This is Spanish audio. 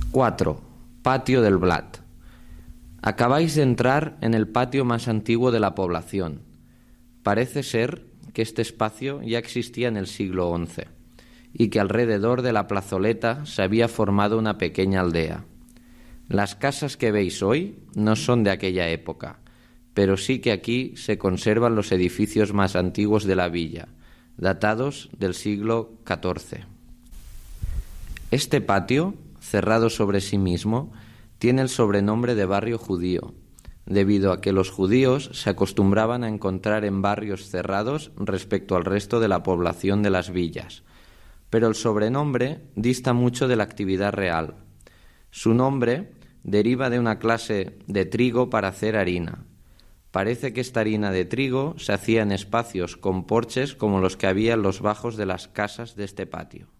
4. Patio del Blat. Acabáis de entrar en el patio más antiguo de la población. Parece ser que este espacio ya existía en el siglo XI y que alrededor de la plazoleta se había formado una pequeña aldea. Las casas que veis hoy no son de aquella época, pero sí que aquí se conservan los edificios más antiguos de la villa, datados del siglo XIV. Este patio, cerrado sobre sí mismo, tiene el sobrenombre de barrio judío, debido a que los judíos se acostumbraban a encontrar en barrios cerrados respecto al resto de la población de las villas, pero el sobrenombre dista mucho de la actividad real. Su nombre deriva de una clase de trigo para hacer harina. Parece que esta harina de trigo se hacía en espacios con porches como los que había en los bajos de las casas de este patio.